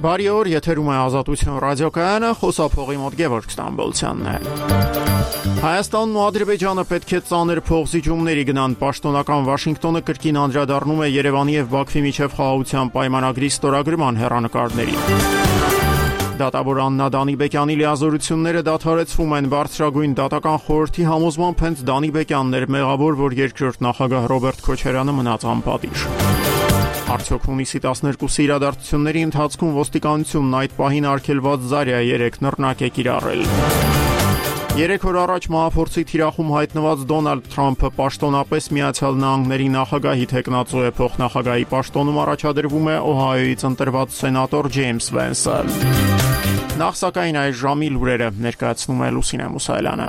Բարի օր, եթերում է Ազատություն ռադիոկայանը, խոսափողի մոտ Գևորգ Ստամբոլցյանն է։ Հայաստանն ու Ադրբեջանը պետք է ծանր փոխզիջումների գնան։ Պաշտոնական Վաշինգտոնը կրկին անդրադառնում է Երևանի եւ Բաքվի միջև խաղաղության պայմանագրի ստորագրման հեռանկարներին։ Դատավոր Աննա Դանիբեկյանի լիազորությունները դադարեցվում են։ Բարձրագույն դատական խորհրդի համոզմամբ հենց Դանիբեկյանն էր մեղավոր, որ երկրորդ նախագահ Ռոբերտ Քոչարյանը մնաց անպատիժ։ Արդյոք հունիսի 12-ի իրադարձությունների ընթացքում ոստիկանությունն այդ պահին արգելված Զարյա 3 նռնակ է կիրառել։ 3 օր առաջ մահափորձի թիրախում հայտնված Դոնալդ Թրամփը պաշտոնապես Միացյալ Նահանգների նախագահի թեկնածու է, փոխնախագահի պաշտոնում առաջադրվում է Օհայոյից ընտրված սենատոր Ջեյմս Վենսը։ Նախ սակայն այս ժամի լուրերը ներկայացնում է Լուսինե Մուսայելյանը։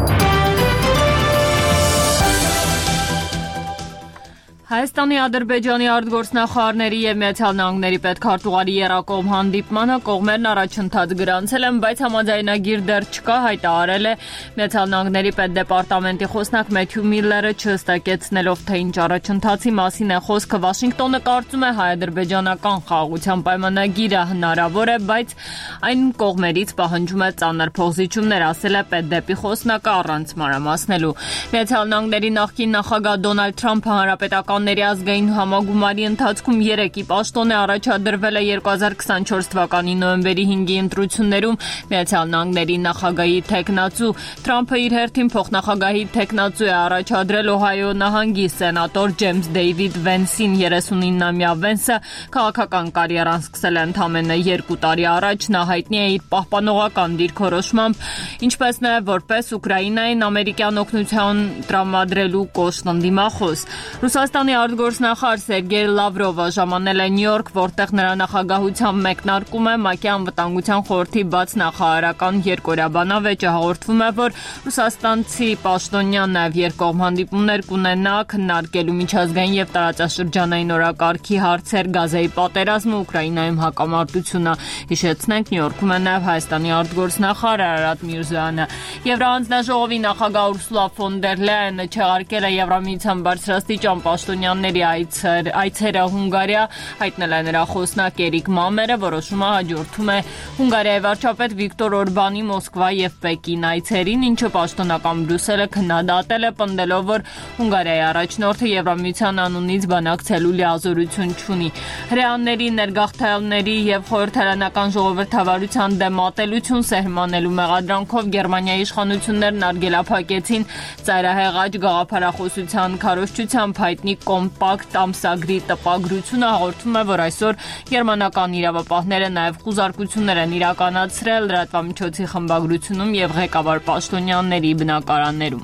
Հայաստանի, Ադրբեջանի արտգործնախարարների եւ Միացյալ Նահանգների պետքարտուղարի երակողմ հանդիպմանը կողմերն առաջընթաց գրանցել են, բայց համաձայնագիր դեռ չկա, հայտարարել է Միացյալ Նահանգների պետդեպարտամենտի խոսնակ Մեթյու Միլլերը, չհստակեցնելով թե ինչ առաջընթացի մասին է խոսքը։ Վաշինգտոնը կարծում է հայ-ադրբեջանական խաղաղության պայմանագիրը հնարավոր է, բայց այն կողմերից պահանջում է ծանր փոխզիջումներ, ասել է պետդեպի խոսնակը առանց մանրամասնելու։ Միացյալ Նահանգների նախկին նախագահ Դոնալդ Թրամփը հանրապետական ազգային համագումարի ընթացքում 3-ի պաշտոն է առաջադրվել է 2024 թվականի նոյեմբերի 5-ի ընտրություններում Միացյալ Նահանգների նախագահի թեկնածու։ Թրամփը իր հերթին փոխնախագահի թեկնածու է առաջադրել Օհայո նահանգի սենատոր Ջեյմս Դեյվիդ Վենսին։ 39-ամյա Վենսը քաղաքական կարիերան սկսել է ընդամենը 2 տարի առաջ։ Նա հայտնի է իր պահպանողական դիրքորոշմամբ, ինչպես նաև որպես Ուկրաինային ամերիկյան օգնության տրամադրելու կոշտ ընդդիմախոս։ Ռուսաստանի արտգործնախարար Սերգեյ Լավրովը ժամանել է Նյու Յորք, որտեղ նրա նախագահությամբ մեկնարկում է ՄԱԿ-ի անվտանգության խորհրդի բաց նախարարական երկօրյա բանավեճը։ Հաղորդվում է, որ ռուսաստանցի պաշտոնյան նաև երկկողմ հանդիպումներ կունենա քննարկելու միջազգային եւ տարածաշրջանային օրակարգի հարցեր, Գազայի պատերազմը, Ուկրաինայում հակամարտությունը։ Հիշեցնենք, Նյու Յորքում է նաև Հայաստանի արտգործնախարար Արարատ Միրզոյանը։ Եվրահանձնաժողովի նախագահ Ուրսուլա ֆոն դեր Լայենը չեղարկել է Եվրամիության բարձրաստիճան պաշտոնյաների այցերը Հունգարիա, հայտնել է նրա խոսնակ Էրիկ Մամերը։ Որոշումը հաջորդում է Հունգարիայի վարչապետ Վիկտոր Օրբանի Մոսկվա եւ Պեկին այցերին, ինչը պաշտոնական Բրյուսելը քննադատել է, պնդելով, որ Հունգարիայի առաջնորդը Եվրամիության անունից բանակցելու լիազորություն չունի։ Հրեաների, ներգաղթյալների եւ խորհրդարանական ժողովրդավարության դեմ ատելություն սերմանելու մեղադրանքով Գերմանիայի իշխանություններն արգելափակեցին ծայրահեղաճ գաղափարախոսության քարոզչությամբ հայտնի կոմպակտ ամսագրի տպագրությունը։ Հաղորդում է, որ այսօր գերմանական իրավապահները նաև խուզարկություններ են իրականացրել լրատվամիջոցի խմբագրությունում եւ ղեկավար պաշտոնյաների բնակարաններում։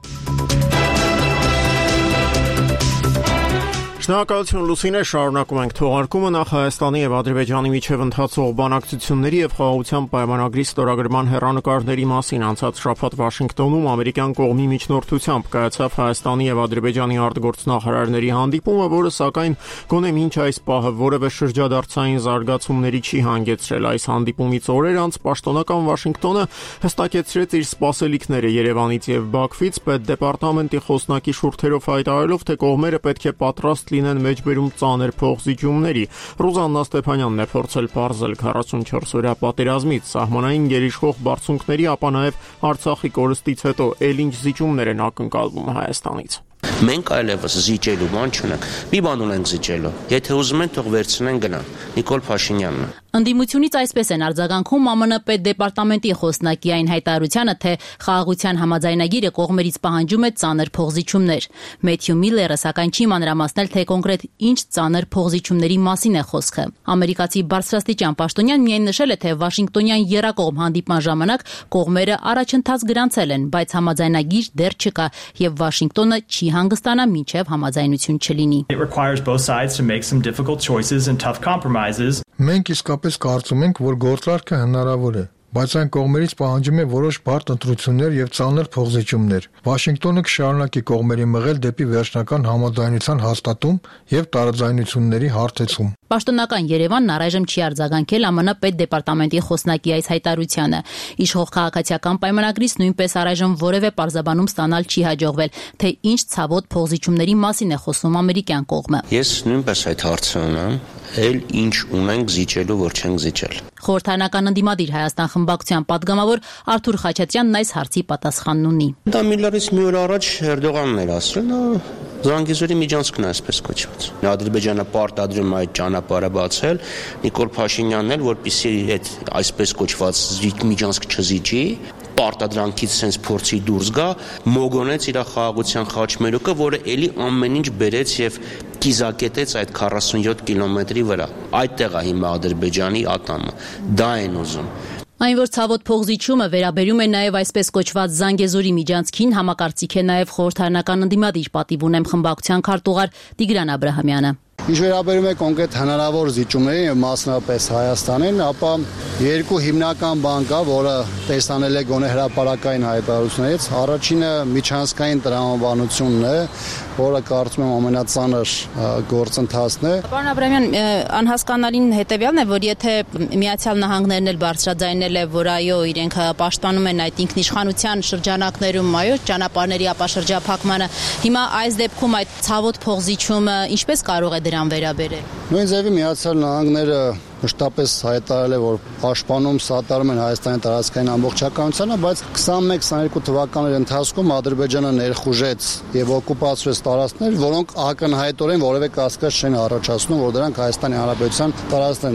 Շնորհակալություն Լուսինե, շարունակում ենք թողարկումը։ Նախ Հայաստանի եւ Ադրբեջանի միջև ընթացող բանակցությունների եւ խաղաղության պայմանագրի ստորագրման հեռանկարների մասին անցած շաբաթ Վաշինգտոնում ամերիկյան կողմի միջնորդությամբ կայացավ Հայաստանի եւ Ադրբեջանի արտգործնախարարների հանդիպումը, որը սակայն գոնե մինչ այս պահը որևէ շրջադարձային զարգացումների չի հանգեցրել։ Այս հանդիպումից օրեր անց պաշտոնական Վաշինգտոնը հստակեցրեց իր սպասելիքները Երևանից եւ Բաքվից, պետդեպարտամենտի խոսնակի շուրթերով հայտարարելով, թե կողմերը պետք է պատրաստ լինեն մեջբերում ծանր փոխզիջումների։ Ռուզաննա Ստեփանյանն է փորձել բարձել 44-օրյա պատերազմից սահմանային գերիշխող բարձունքների, ապա նաև Արցախի կորստից հետո էլ ինչ զիջումներ են ակնկալվում Հայաստանից։ Մենք այլևս զիջելու բան չունենք։ Մի բան ունենք զիջելու։ Եթե ուզում են, թող վերցնեն գնան։ Նիկոլ Փաշինյանն։ Ընդդիմությունից այսպես են արձագանքում ԱՄՆ պետդեպարտամենտի խոսնակի այն հայտարարությանը, թե խաղաղության համաձայնագիրը կողմերից պահանջում է ծանր փոխզիջումներ։ Մեթյու Միլլերը սակայն չի մանրամասնել, թե կոնկրետ ինչ ծանր փոխզիջումների մասին է խոսքը։ Ամերիկացի բարձրաստիճան պաշտոնյան միայն նշել է, թե Վաշինգտոնյան եռակողմ հանդիպման ժամանակ կողմերը առաջընթաց գրանցել են, բայց համաձայնագիր դեռ չկա եւ Վաշինգտոնը չի հանգստանա մինչև համաձայնություն չլինի։ Մենք իսկապես կարծում ենք, որ գործարքը հնարավոր է, բայց այն կողմերից պահանջում է որոշ բարդ ընտրություններ եւ ծանր փոխզիջումներ։ Վաշինգտոնը կշարունակի կողմերի մղել դեպի վերջնական համաձայնության հաստատում եւ տարաձայնությունների հարթեցում։ Պաշտոնական Երևանն առայժմ չի արձագանքել ԱՄՆ պետդեպարտամենտի խոսնակի այս հայտարարությանը։ Իշխող քաղաքացիական պայմանագրից նույնպես առայժմ որևէ պարզաբանում ստանալ չի հաջողվել, թե ինչ ցավոտ փոխզիջումների մասին է խոսում ամերիկյան կողմը։ Ես նույնպես այդ հարցը ունեմ, էլ ինչ ունենք զիջելու, որ չենք զիջել։ Խորհրդարանական ընդդիմադիր Հայաստան խմբակցության падգամավոր Արթուր Խաչատրյանն այս հարցի պատասխանն ունի։ Դա միլիարդից մի օր առաջ Էրդողանն էր ասել, Զանգեզուրի միջանցքն է այսպես կոչված։ Ադրբեջանը պարտադրում է այդ ճանապարհը բացել, Նիկոլ Փաշինյանն էլ, որպեսզի այդ այսպես կոչված միջանցք չզիջի, պարտադրանքից sense փորձի դուրս գա, մոգոնեց իր խաղաղության խաչմերուկը, որը էլի ամեն ինչ բերեց եւ կիզակետեց այդ 47 կիլոմետրի վրա։ Այդտեղ է հիմա Ադրբեջանի ատամը։ Դա են ուզում։ Այն, որ ցավոտ փողզիչումը վերաբերում է նաև այսպես կոչված Զանգեզուրի միջանցքին, համակարծիք է նաև խորհրդարանական ընդդիմադիր պատիվ ունեմ խմբակցության քարտուղար Տիգրան Աբրահամյանը։ Ինչ վերաբերում է կոնկրետ հնարավոր զիջումներին եւ մասնավորապես Հայաստանին, ապա երկու հիմնական բան կա, որը տեսանել է գոնե հրապարակային հայտարարություններից։ Առաջինը միջանցքային տրամաբանությունն է, որը կարծում եմ ամենածանր գործընթացն է։ Պարոն Աբրահամյան, անհասկանալին հետեւյալն է, որ եթե Միացյալ Նահանգներն էլ բարձրաձայնել է, որ այո, իրենք պաշտպանում են այդ ինքնիշխանության շրջանակներում, այո, ճանապարհների ապաշրջափակմանը, հիմա այս դեպքում այդ ցավոտ փողզիչումը ինչպես կարող է դրան վերաբերել։ Նույն ձևի Միացյալ Նահանգները մշտապես հայտարարել է, որ պաշտպանում սատարում են Հայաստանի տարածքային ամբողջականությունը, բայց 21-22 թվականների ընթացքում Ադրբեջանը ներխուժեց եւ օկուպացրեց տարածքներ, որոնք ակնհայտորեն որևէ կասկած չեն առաջացնում, որ դրանք Հայաստանի Հանրապետության տարածքներն են։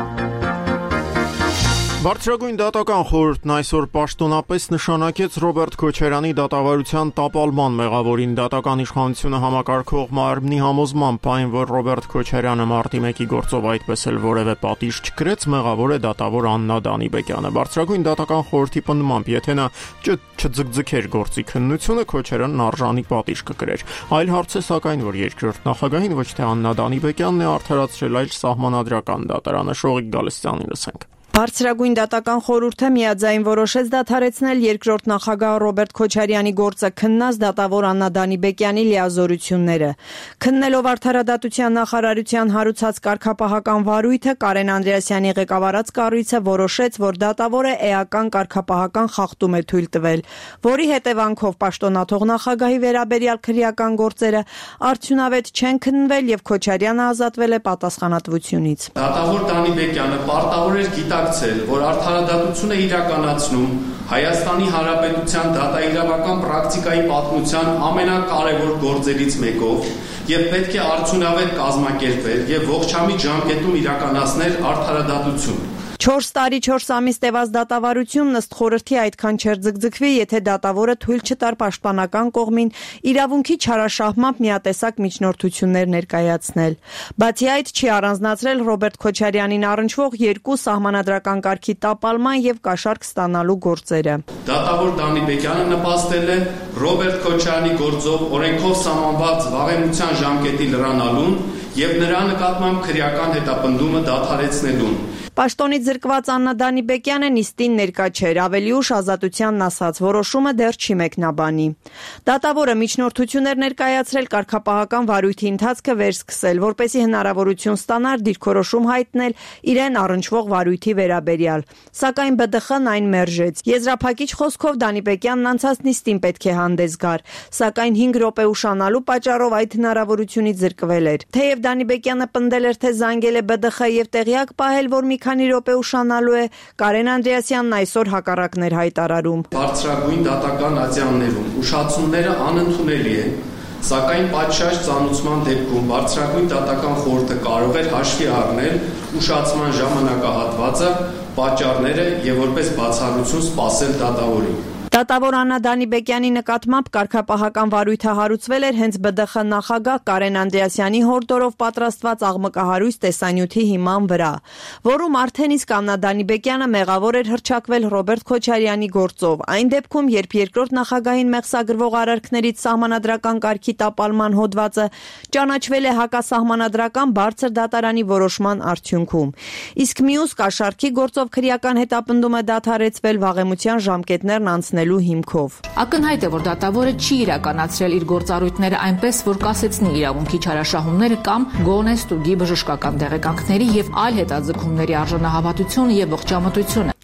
Բարձրագույն դատական խորհուրդն այսօր պաշտոնապես նշանակեց Ռոբերտ Քոչարյանի դատավարության տապալման մեղավորին դատական իշխանությունը համակարգող մարմնի համոզմամբ, այն որ Ռոբերտ Քոչարյանը մարտի 1-ի գործով այդպես էլ որևէ պատիժ չկրեց, մեղավոր է դատավոր Աննա Դանիբեկյանը։ Բարձրագույն դատական խորհրդի պնդմամբ, եթե նա չձգձգեր գործի քննությունը, Քոչարյանն արժանի պատիժ կկրեր։ Այլ հարց է սակայն, որ երկրորդ նախագահին ոչ թե Աննա Դանիբեկյանն է արդարացրել, այլ սահմանադրական դատարանը։ Շողիկ Գալստյանին լսենք։ Բարձրագույն դատական խորհուրդը միաձայն որոշեց դադարեցնել երկրորդ նախագահ Ռոբերտ Քոչարյանի գործը քննած դատավոր Աննա Դանիբեկյանի լիազորությունները։ Քննելով արդարադատության նախարարության հարուցած կարգապահական վարույթը, Կարեն Անդրեասյանի ղեկավարած կառույցը որոշեց, որ դատավորը էական կարգապահական խախտում է թույլ տվել, որի հետևանքով պաշտոնաթող նախագահի վերաբերյալ քրեական գործերը արդյունավետ չեն քննվել եւ Քոչարյանը ազատվել է պատասխանատվությունից։ Դատավոր Դանիբեկյանը պարտավոր էր որ արդարադատությունը իրականացնում Հայաստանի Հանրապետության դատաիրավական պրակտիկայի պատմության ամենակարևոր գործերից մեկով եւ պետք է արդյունավետ կազմակերպել եւ ողջամիտ ժամկետում իրականացնել արդարադատություն։ 4 տարի 4 ամիս տևած դատավարությունն ըստ խորհրդի այդքան չէր ձգձգվի, եթե դատավորը թույլ չտար պաշտպանական կողմին իրավունքի չարաշահմամբ միատեսակ միջնորդություններ ներկայացնել։ Բացի այդ, չի առանձնացրել Ռոբերտ Քոչարյանին առնչվող երկու սահմանադրական կարգի տապալման եւ կաշառք ստանալու գործերը։ Դատավոր Դանիբեկյանը նպաստել է Ռոբերտ Քոչարյանի գործով օրենքով սահմանված վաղեմության ժամկետի լրանալուն եւ նրա նկատմամբ քրեական հետապնդումը դադարեցնելուն։ Պաշտոնից զրկված Աննա Դանիբեկյանը նիստին ներկա չէր, ավելի ուշ ազատությանն ասաց, որոշումը դեռ չի մեկնաբանի։ Դատավորը միջնորդություններ ներկայացրել կարգապահական վարույթի ընթացքը վերսկսել, որպեսզի հնարավորություն ստանար դիրքորոշում հայտնել իրեն առնչվող վարույթի վերաբերյալ։ Սակայն ԲԴԽ-ն այն մերժեց։ Եզրափակիչ խոսքով Դանիբեկյանն անցած նիստին պետք է հանդես գար, սակայն 5 րոպե ուշանալու պատճառով այդ հնարավորությունից զրկվել էր։ Թեև Դանիբեկյանը պնդել էր, թե զանգել է ԲԴԽ եւ տեղյակ պահել, որ մի քանի րոպե ուշանալու է, Կարեն Անդրեասյանն այսօր հակառակն էր հայտարարում։ Բարձրագույն դատական ատյաններում ուշացումները անընդունելի են, սակայն պատշաճ ծանուցման դեպքում բարձրագույն դատական խորհուրդը կարող էր հաշվի առնել ուշացման ժամանակահատվածը, պատճառները եւ որպես բացառություն սպասել դատավորին։ Դատավոր Աննա Դանիբեկյանի նկատմամբ կարգապահական վարույթը հարուցվել էր հենց ԲԴԽ նախագահ Կարեն Անդրեասյանի հորդորով պատրաստված աղմկահարույց տեսանյութի հիման վրա, որում արդեն իսկ Աննա Դանիբեկյանը մեղավոր էր հռչակվել Ռոբերտ Քոչարյանի գործով, այն դեպքում, երբ երկրորդ նախագահին մեղսագրվող արարքներից սահմանադրական կարգի տապալման հոդվածը ճանաչվել է հակասահմանադրական բարձր դատարանի որոշման արդյունքում։ Իսկ մյուս կաշառքի գործով քրեական հետապնդումը դադարեցվել վաղեմության ժամկետներն անցնել հիմքով։ Ակնհայտ է, որ դատավորը չի իրականացրել իր գործառույթները այնպես, որ կասեցնի իրավունքի չարաշահումները կամ գոնե ստուգի բժշկական տեղեկանքների եւ այլ հետաձգումների արժանահավատությունը եւ ողջամտությունը։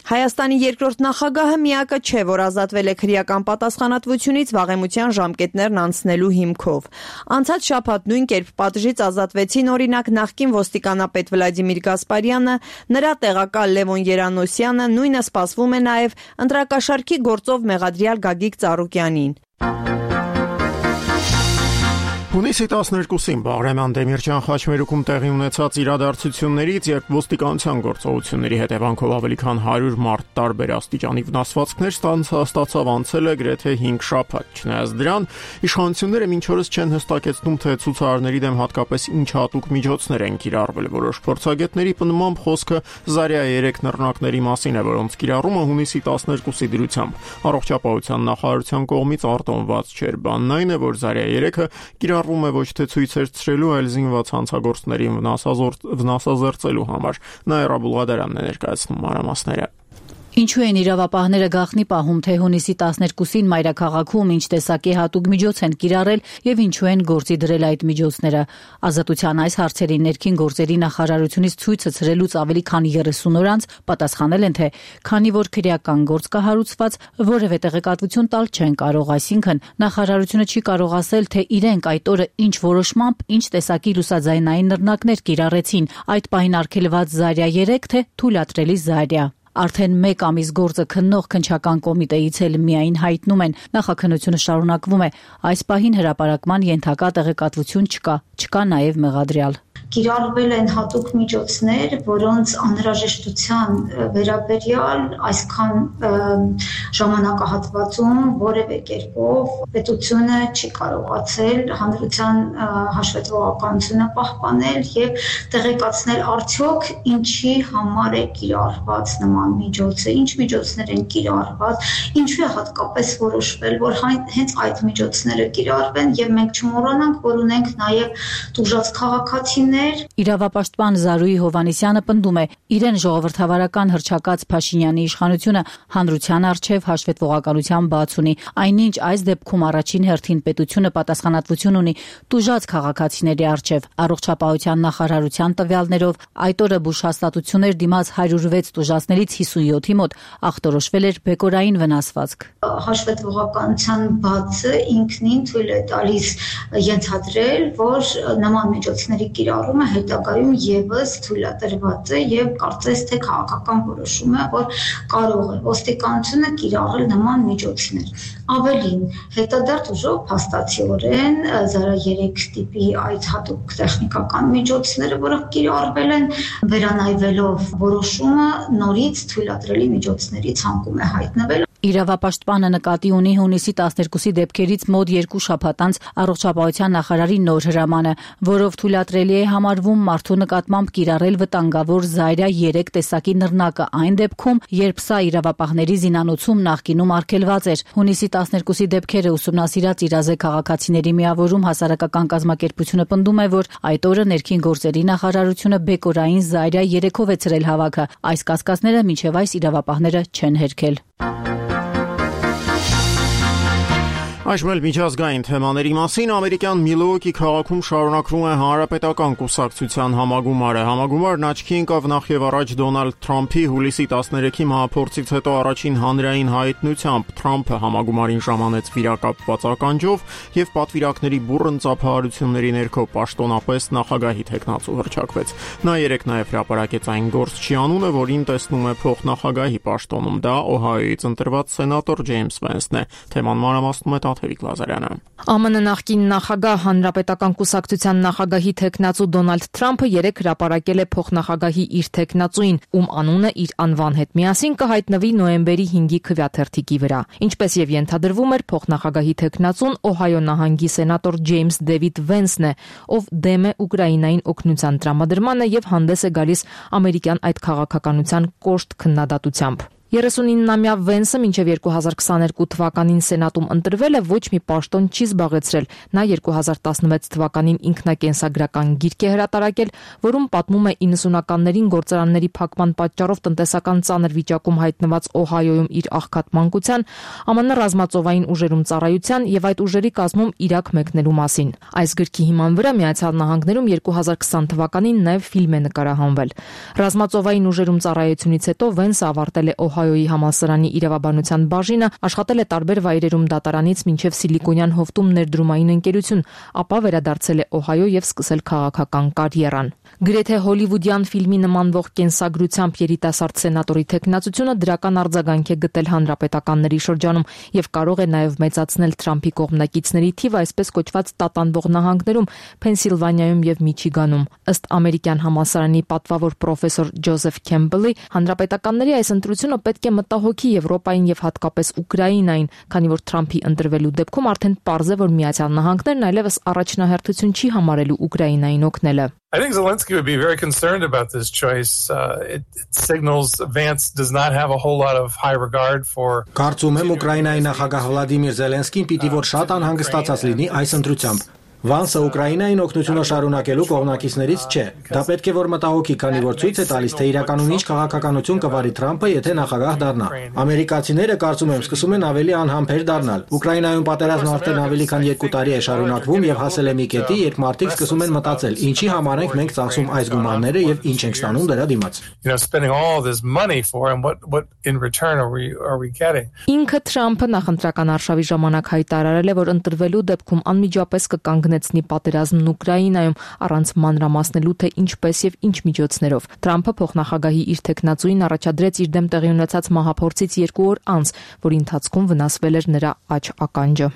Հայաստանի երկրորդ նախագահը միակը չէ, որ ազատվել է քրեական պատասխանատվությունից վաղեմության ժամկետներն անցնելու հիմքով։ Անցած շաբաթ նույն կերպ պատժից ազատվեցին օրինակ նախկին ոստիկանապետ Վլադիմիր Գասպարյանը, նրա տեղակալ Լևոն Երանոսյանը, նույնը սպասվում է նաև ընտրակաշառքի գործով մեղադրյալ Գագիկ Ծառուկյանին։ Հունիսի 12-ին Բաղրամյան Դեմիրճյան խաչմերուկում տեղի ունեցած իրադարձություններից, երբ ոստիկանության գործողությունների հետևանքով ավելի քան 100 մարդ տարբեր աստիճանի վնասվածքներ ստացավ անցել է գրեթե 5 շաբաթ։ Չնայած դրան, իշխանությունները մինչ օրս չեն հստակեցնում, թե ցուցարարների դեմ հատկապես ինչ հատուկ միջոցներ են կիրառվել։ Որոշ փորձագետների պնդմամբ խոսքը Զարյա 3 նռնակների մասին է, որոնց կիրառումը հունիսի 12-ի դրությամբ առողջապահության նախարարության կողմից արտոնված չէր։ Բանն այն է, որ Զարյա 3-ը կիրառվում է ոչ թե ցույցեր ցրելու, այլ զինված հանցագործներին վնասազերծելու համար։ Նաիրա Բուլղադարյանն է ներկայացնում մանրամասները։ Ինչու են իրավապահները գաղտնի պահում, թե հունիսի 12-ին մայրաքաղաքում ինչ տեսակի հատուկ միջոց են կիրառել եւ ինչու են գործի դրել այդ միջոցները։ Ազատության այս հարցերին ներքին գործերի նախարարությունից ցույցը ցրելուց ավելի քան 30 օր անց պատասխանել են, թե քանի որ քրեական գործ կա հարուցված, որևէ տեղեկատվություն տալ չեն կարող, այսինքն նախարարությունը չի կարող ասել, թե իրենք այդ օրը ինչ որոշմամբ, ինչ տեսակի լուսաձայնային նռնակներ կիրառեցին, այդ պահին արգելված Զարյա 3, թե թույլատրելի Զարյա։ Արդեն 1 ամիս գործը քննող քննչական կոմիտեից էլ միայն հայտնում են, նախաքննությունը շարունակվում է, այս պահին հրապարակման ենթակա տեղեկատվություն չկա նաև մեղադրյալ։ Կիրառվել են հատուկ միջոցներ, որոնց անհրաժեշտության վերաբերյալ այսքան ժամանակահատվածում որևէ կերպով պետությունը չի կարողացել հանրության հաշվետվողականությունը պահպանել եւ տեղեկացնել արդյոք ինչի համար է կիրառված նման միջոցը, ինչ միջոցներ են կիրառված, ինչու է հատկապես որոշվել, որ հենց այդ միջոցները կիրառվեն եւ մենք չմոռանանք, որ ունենք նաեւ տուժած քաղաքացիներ։ Իրավապաշտպան Զարուհի Հովհաննիսյանը պնդում է, իրեն ժողովրդավարական հռչակած Փաշինյանի իշխանությունը հանրության առջև հաշվետվողականության բաց ունի, այնինչ այս դեպքում առաջին հերթին պետությունը պատասխանատվություն ունի տուժած քաղաքացիների առջև։ Առողջապահության նախարարության տվյալներով այդ օրը բուժ հաստատություններ դիմաց 106 տուժածներից 57-ի մոտ ախտորոշվել էր բեկորային վնասվածք։ Հաշվետվողականության բացը ինքնին թույլ է տալիս ենթադրել, որ նման միջոցների կիրառումը հետագայում եւս թույլատրված է եւ կարծես թե քաղաքական որոշում է, որ կարող է ոստիկանությունը կիրառել նման միջոցներ։ Ավելին, հետադարձ ուժով փաստացիորեն Զարյա 3 տիպի այդ հատուկ տեխնիկական միջոցները, որոնք կիրառվել են, վերանայվելով որոշումը նորից թույլատրելի միջոցների ցանկում է հայտնվել։ Իրավապաշտպանը նկատի ունի հունիսի 12-ի դեպքերից մոտ 2 շաբաթ անց առողջապահության նախարարի նոր հրամանը, որով թույլատրելի է համարվում մարդու նկատմամբ կիրառել վտանգավոր Զարյա 3 տեսակի նռնակը այն դեպքում, երբ սա իրավապահների զինանոցում նախկինում արգելված էր։ Հունիսի 12-ի դեպքերը ուսումնասիրած Իրազե քաղաքացիների միավորում հասարակական կազմակերպությունը պնդում է, որ այդ օրը ներքին գործերի նախարարությունը բեկորային Զարյա 3-ով է ցրել հավաքը։ Այս կասկածները մինչև այս իրավապահները չեն հերքել։ Այժմ էլ միջազգային թեմաների մասին ամերիկյան Միլուոքի քաղաքում շարունակվում է հանրապետական կուսակցության համագումարը։ Համագումարն աչքի ընկավ նախ եւ առաջ Դոնալդ Թրամփի հուլիսի 13-ի մահափորձից հետո առաջին հանրային հայտնությամբ։ Թրամփը համագումարին ժամանեց վիրակապված ականջով եւ պատվիրակների բուռն ծափահարությունների ներքո պաշտոնապես նախագահի թեկնածու հռչակվեց։ Նա երեք նաեւ հրապարակեց այն գործչի անունը, որին տեսնում է փոխնախագահի պաշտոնում։ Դա Օհայոյից ընտրված սենատոր Ջեյմս Վենսն է։ Թեման մանրամասնում է ԱՄՆ նախկին նախագահ հանրապետական կուսակցության նախագահի թեկնածու Դոնալդ Թրամփը երեք հրապարակել է փոխնախագահի իր թեկնածուին, ում անունը իր անվան հետ միասին կհայտնվի նոյեմբերի 5-ի քվեաթերթիկի վրա։ Ինչպես եւ ենթադրվում էր, փոխնախագահի թեկնածուն Օհայո նահանգի սենատոր Ջեյմս Դեվիդ Վենսն է, ով դեմ է Ուկրաինային օգնության տրամադրմանը եւ հանդես է գալիս ամերիկյան այդ քաղաքականության կոշտ քննադատությամբ։ 39-ամյա Վենսը մինչև 2022 թվականին Սենատում ընտրվել է, ոչ մի պաշտոն չի զբաղեցրել։ Նա 2016 թվականին ինքնակենսագրական գիրք է հրատարակել, որում պատմում է 90-ականներին գործարանների փակման պատճառով տնտեսական ծանր վիճակում հայտնված Օհայոյում իր աղքատ մանկության, ԱՄՆ ռազմածովային ուժերում ծառայության եւ այդ ուժերի կազմում Իրաք մեկնելու մասին։ Այս գրքի հիման վրա Միացյալ Նահանգներում 2020 թվականին նաեւ ֆիլմ է նկարահանվել։ Ռազմածովային ուժերում ծառայությունից հետո Վենսը ավարտել է Օհայոյի համալսարանի իրավաբանության բաժինը, աշխատել է տարբեր վայրերում դատարանից մինչև Սիլիկոնյան հովտում ներդրումային ընկերություն, ապա վերադարձել է Օհայո եւ սկսել քաղաքական կարիերան։ Գրեթե հոլիվուդյան ֆիլմի նմանվող կենսագրությամբ երիտասարդ սենատորի թեկնածությունը դրական արձագանք է գտել հանրապետականների շրջանում եւ կարող է նաեւ մեծացնել Թրամփի կողմնակիցների թիվը այսպես կոչված տատանվող նահանգներում, Փենսիլվանիայում եւ Միչիգանում։ Ըստ ամերիկյան համալսարանի պատվավոր պրոֆեսոր Ջոզեֆ Քեմբլի, հանրապետականների այս ընտրությունը պետք է մտահոգի Եվրոպային եւ հատկապես Ուկրաինային, քանի որ Թրամփի ընտրվելու դեպքում արդեն պարզ է, որ Միացյալ Նահանգներն այլևս առաջնահերթություն չի համարելու Ուկրաինային օգնելը։ I think Zelensky would be very concerned about this choice. It signals Vance does not have a whole lot of high regard for. Կարծում եմ Ուկրաինայի նախագահ Վլադիմիր Զելենսկին պիտի որ շատ անհանգստացած լինի այս ընտրությամբ։ Վանսը Ուկրաինային օգնությունը շարունակելու կողմնակիցներից չէ։ Դա պետք է որ մտահոգի, քանի որ ցույց է տալիս, թե իրականում ինչ քաղաքականություն կվարի Թրամփը, եթե նախագահ դառնա։ Ամերիկացիները կարծում եմ սկսում են ավելի անհամբեր դառնալ։ Ուկրաինայում պատերազմը արդեն ավելի քան 2 տարի է շարունակվում եւ հասել է մի կետի, երբ մարդիկ սկսում են մտածել, ինչի համար ենք մենք ծախսում այս գումարները եւ ինչ ենք ստանում դրա դիմաց։ Spending all this money for and what in return are we getting? Ինքը Թրամփը նախընտրական արշավի ժամանակ հայտարարել է, որ ընտրվելու դեպքում անմիջապես կկանգնեցնի պատերազմն Ուկրաինայում, առանց մանրամասնելու, թե ինչպես եւ ինչ միջոցներով։ Թրամփը փոխնախագահի իր թեկնածուին առաջադրեց իր դեմ տեղի ունեցած մահափորձից 2 օր անց, որի ընթացքում վնասվել էր նրա աջ ականջը։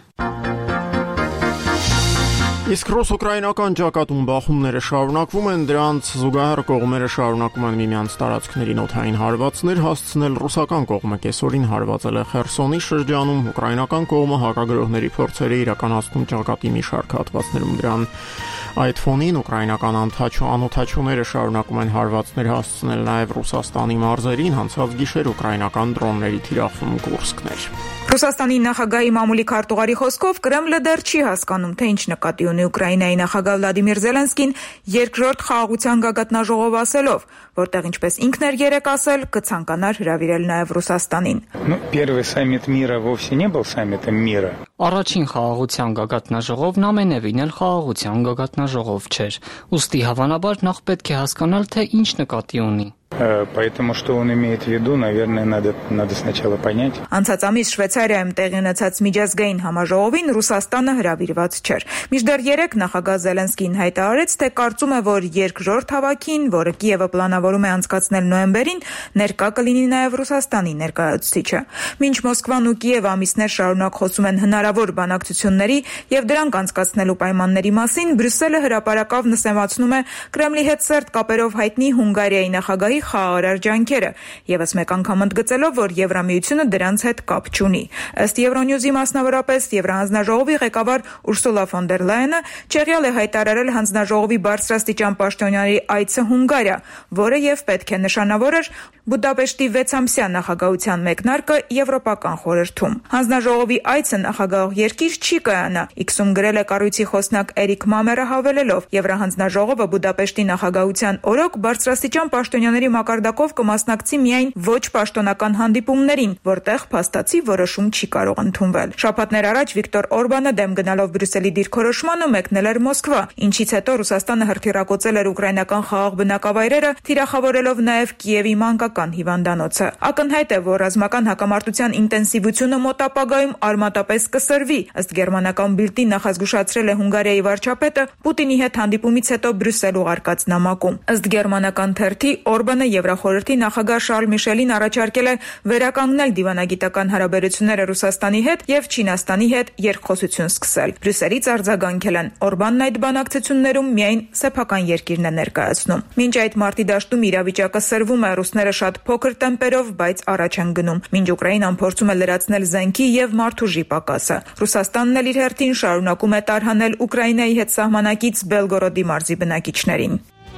Իսկ ռուս-ուկրաինական ճակատում բախումները շարունակվում են, դրանց զուգահեռ կողմերը շարունակում են միմյանց տարածքներին օդային հարվածներ հասցնել։ Ռուսական կողմը կեսօրին հարվածել է Խերսոնի շրջանում, ուկրաինական կողմը հակագրոհների փորձեր է իրականացնում ճակատի մի շարք հատվածներում դրան։ Այդ ֆոնին ուկրաինական անօթաչուները շարունակում են հարվածներ հասցնել նաև Ռուսաստանի մարզերին, անցած գիշեր ուկրաինական դրոնների թիրախում Կուրսկներ։ Ռուսաստանի նախագահի մամուլի քարտուղարի խոսքով Կրեմլը դեռ չի հասկանում, թե ինչ նկատի ունի Ուկրաինայի նախագահ Վլադիմիր Զելենսկին երկրորդ խաղաղության գագաթնաժողով ասելով, որտեղ ինչպես ինքն էր երեկ ասել, կցանկանար հրավիրել նաև Ռուսաստանին։ Первый саммит мира вовсе не был саммитом мира. Առաջին խաղաղության գագաթնաժողովն ամենևին էլ խաղաղության գագաթնաժողով չէր։ Ուստի հավանաբար նախ պետք է հասկանալ, թե ինչ նկատի ունի։ Поэтому что он имеет в виду, наверное, надо сначала понять. Անցած ամիս Շվեյցարիայում տեղի ունեցած միջազգային համաժողովին Ռուսաստանը հրավիրված չէր։ Մինչդեռ երեկ նախագահ Զելենսկին հայտարարեց, թե կարծում է, որ երկրորդ հավաքին, որը Կիևը պլանավորում է անցկացնել նոյեմբերին, ներկա կլինի նաև Ռուսաստանի ներկայացուցիչը։ Մինչ Մոսկվան ու Կիևը ամիսներ շարունակ խոսում են հնարավոր բանակցությունների եւ դրանք անցկացնելու պայմանների մասին, Բրյուսելը հրապարակավ նսեմացնում է Կրեմլի հետ սերտ կապերով հայտնի Հունգարիայի նախագահի խաղաղարար ջանքերը, եւս մեկ անգամ ընդգծելով, որ Եվրամիությունը դրանց հետ կապ չունի։ Ըստ Եվրոնյուզի մասնավորապես Եվրահանձնաժողովի ղեկավար Ուրսուլա ֆոն դեր Լայենը չեղյալ է հայտարարել հանձնաժողովի բարձրաստիճան պաշտոնյայի այցը Հունգարիա, որը եւ պետք է նշանավոր էր Բուդապեշտի 6-ամսյա նախագահության մեկնարկը Եվրոպական խորհրդում։ Հանձնաժողովի այցը նախագահ երկիր չի կայանա, X-ում գրել է կառույցի խոսնակ Էրիկ Մամերը հավելելով, Եվրահանձնաժողովը Բուդապեշտի նախագահության օրոք բարձրաստիճան պաշտոնյաների մակարդակով կմասնակցի միայն ոչ պաշտոնական հանդիպումներին, որտեղ փաստացի որոշում չի կարող ընդունվել։ Շաբաթներ առաջ Վիկտոր Օրբանը դեմ գնալով Բրյուսելի դիրքորոշմանը մեկնել էր Մոսկվա, ինչից հետո Ռուսաստանը հրթիռակոծել էր ուկրաինական խաղաղ բնակավայրերը, թիրախավորելով նաև Կիևի մանկական հիվանդանոցը։ Ակնհայտ է, որ ռազմական հակամարտության ինտենսիվությունը մոտ ապագայում արմատապես կսրվի, ըստ գերմանական Բիլդի նախազգուշացրել է Հունգարիայի վարչապետը Պուտինի հետ հանդիպումից հետո Բրյուսել ուղարկած նամակում։ Ըստ գերմանական թերթի Օրբանը Եվրախորհրդի նախագահ Շարլ Միշելին առաջարկել է վերականգնել դիվանագիտական հարաբերությունները Ռուսաստանի հետ եւ Չինաստանի հետ երկխոսություն սկսել։ Բրյուսելից արձագանքել են։ Օրբանն այդ բանակցություններում միայն սեփական երկիրն է ներկայացնում։ Մինչ այդ մարտի դաշտում իրավիճակը սրվում է, ռուսները շատ փոքր տեմպերով, բայց առաջ են գնում։ Մինչ Ուկրաինան փորձում է լրացնել զենքի եւ մարդուժի պակասը։ Ռուսաստանն էլ իր հերթին շարունակում է տարհանել Ուկրաինայի հետ սահմանակից Բելգորոդի մարզի բնակիչներին։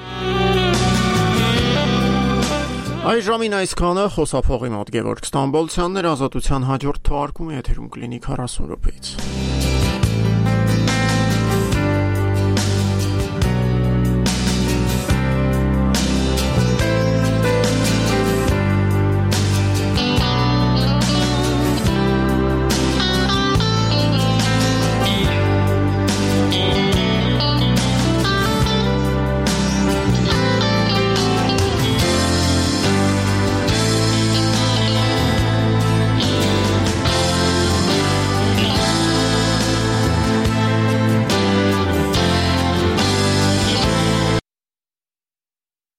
Այժմին այսքանը խոսափողի մոտ Գևորգ Ստամբոլցյանն էր, Ազատության հաջորդ թողարկումը եթերում կլինի 40 րոպեից։